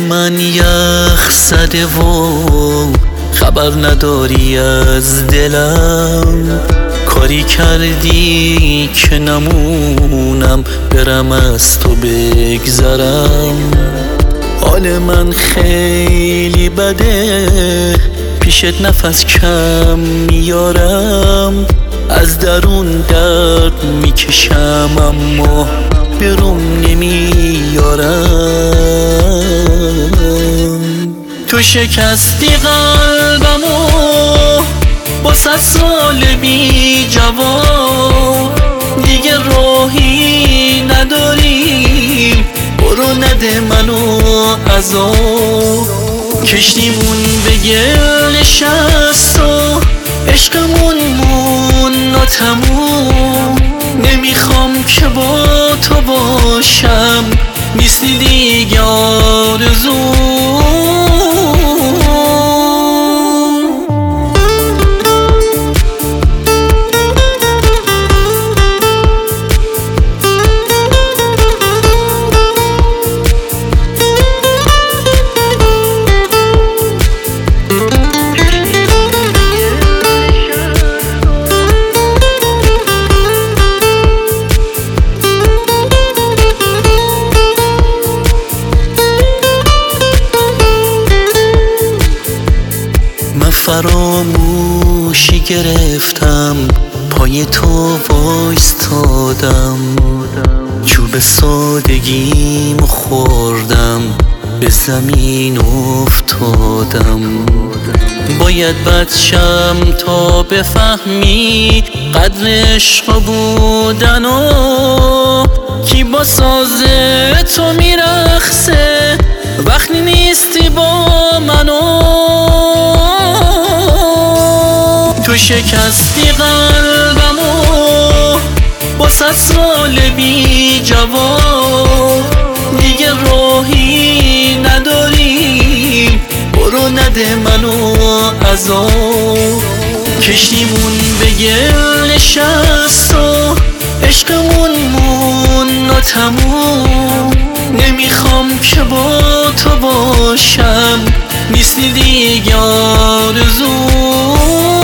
من یخ زده و خبر نداری از دلم، کاری کردی که نمونم برم از تو بگذرم. حال من خیلی بده، پیشت نفس کم میارم، از درون درد میکشم اما برام نمیارم. تو شکستی قلبمو با 100 سال بی جواب، دیگه راهی نداریم، برو نده منو عذاب. کشتیمون به گل نشست و عشقمون مون ناتموم، نمیخوام که با تو باشم، نیستی دیگه آرزوم. فراموشی گرفتم، پای تو وایستادم، چوب سادگیمو خوردم، به زمین افتادم. باید بچم تا بفهمی قدر عشق بودن و کی با ساز تو میرقصه وقتی نیستی با منو. تو شکستی قلبمو با 100 سال بی جواب، دیگه راهی نداریم، برو نده منو عذاب. کشتیمون به گل نشست و عشقمون مون ناتموم، نمیخوام که با تو باشم، نیستی دیگه آرزوم.